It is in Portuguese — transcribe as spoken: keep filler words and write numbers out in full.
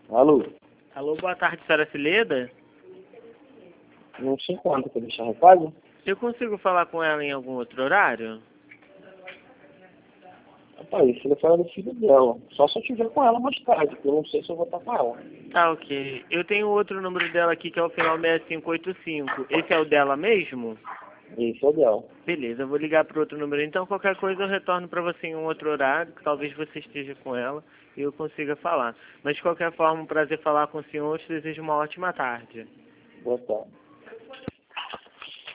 Alô? Alô, boa tarde, senhora Cileda. Não se encontra para deixar recado? Eu consigo falar com ela em algum outro horário? Rapaz, esse telefone é do filho dela. Só se eu estiver com ela mais tarde, porque eu não sei se eu vou estar com ela. Tá, ok. Eu tenho outro número dela aqui que é o final seis cinco oito cinco. Esse é o dela mesmo? Esse é o dela. Beleza, eu vou ligar para outro número. Então, qualquer coisa eu retorno para você em um outro horário, que talvez você esteja com ela e eu consiga falar. Mas, de qualquer forma, um prazer falar com o senhor. Eu te desejo uma ótima tarde. Boa tarde.